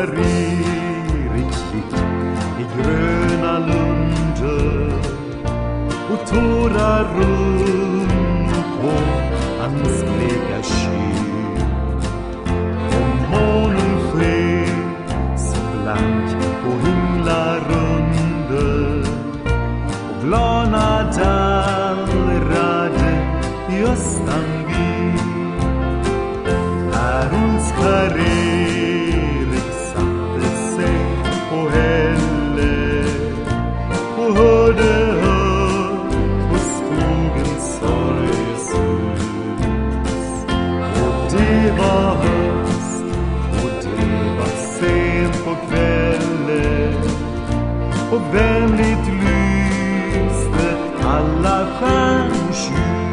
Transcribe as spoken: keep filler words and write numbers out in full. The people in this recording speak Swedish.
riktigt i gröna lunder och tårar runt på hans bleka kind. Och månen sken så blank på himlar under och blana dallrade i östanvind. Här Ulfs Karerik satte sig på hälle och hörde hör på skogens sorgesus. Och det var höst och det var sent på kvällen och vänligt lyste alla stjärnors ljus.